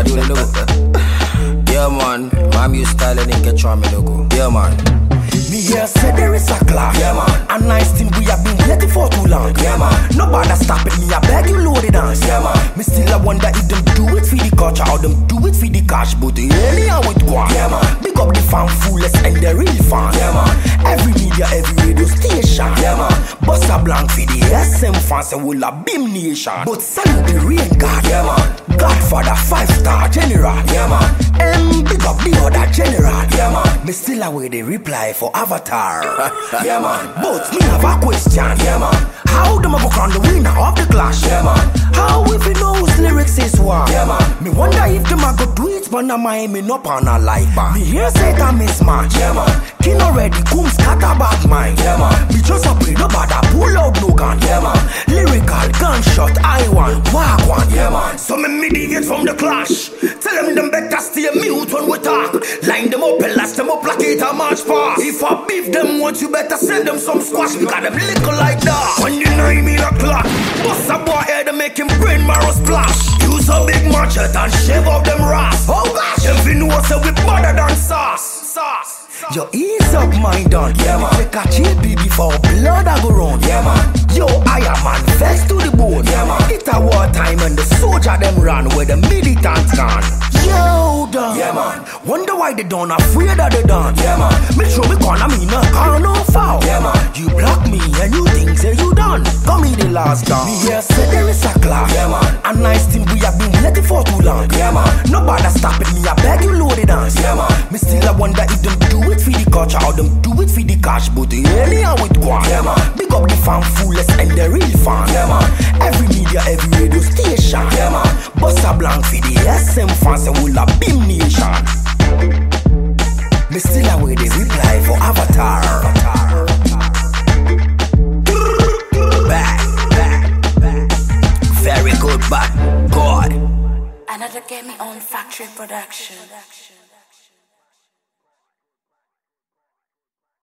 I do the logo. Yeah, man. My music style and it get me logo. Yeah, man. Me here say there is a clash. Yeah, man. A nice thing we have been waiting for too long. Yeah, man. Nobody stopping me, I beg you load it dance. Yeah, man. Me still I wonder if them do it for the culture or them do it for the cash. But anyhow it go. Yeah, man. Big up the fan foolish and the real fans. Yeah, man. Every media, every radio station. Yeah, man. Busta Blank for the SM fans and will a beam nation. But salute the rain god. Yeah, man. Godfather 5-star general. Yeah, man. Big up the other general. Yeah, man. Me still away the reply for Avatar. Yeah, man. But me have a question. Yeah, man. How them a go crown the winner of the clash? Yeah, man. How if you know whose lyrics is what? Yeah, man. Me wonder if them a go do it, but na my me up on a like bar. Me hear say that mismatch. Yeah, man. King already come scatter bad mind. Yeah, man. Me just a pray no bother pull out no gun. Yeah, man. Lyrical gunshot I want walk one. Yeah, man. So me mediate from the clash. Tell them better stay mute when we talk. Line them up and last them up like it a march pass. If I beef them once, you better send them some squash. We got them little like that. When you know me a clock, bust a boy head and make him brain marrow splash. Use a big machete and shave off them rasp. Oh gosh, if you know say we better than sauce. Yo, ease up, my done. Yeah, man. Take a chill, baby, for blood I go run. Yeah, man. Yo, I am man, vex to the bone. Yeah, man. It a war time and the soldier them run where the militants gone. Yo, done. Yeah, man. Wonder why they don't afraid of the done. Yeah, man. Me show me corner me no car no foul. Yeah, man. You block me and you think say you done. Come me the last down. Me here say there is a clash. Yeah, man. A nice thing we have been waiting for too long. Yeah, man. Nobody stopping me, I beg you load it dance. Yeah, man. Me still I wonder if them do it for the culture or them do it for the cash. But anyhow it go. Yeah, man. Big up the fan foolish and the real fans. Yeah, man. Every media, every radio station. Yeah, man. Busta Blank for the SM fans and will a beam nation. Me still away the reply for Avatar. Back. Very good, but God. Another Get Me On Factory production.